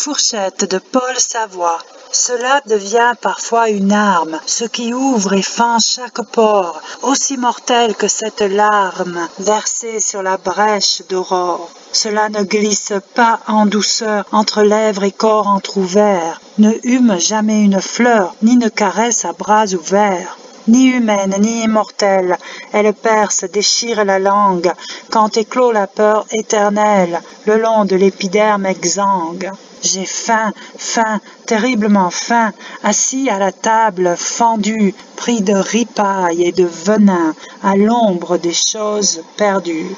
fourchette de Paul Savoie. Cela devient parfois une arme, ce qui ouvre et fend chaque pore, aussi mortel que cette larme versée sur la brèche d'aurore. Cela ne glisse pas en douceur entre lèvres et corps entr'ouverts, ne hume jamais une fleur, ni ne caresse à bras ouverts. Ni humaine, ni immortelle, elle perce, déchire la langue, quand éclot la peur éternelle, le long de l'épiderme exsangue. J'ai faim, faim, terriblement faim, assis à la table fendue, pris de ripaille et de venin, à l'ombre des choses perdues.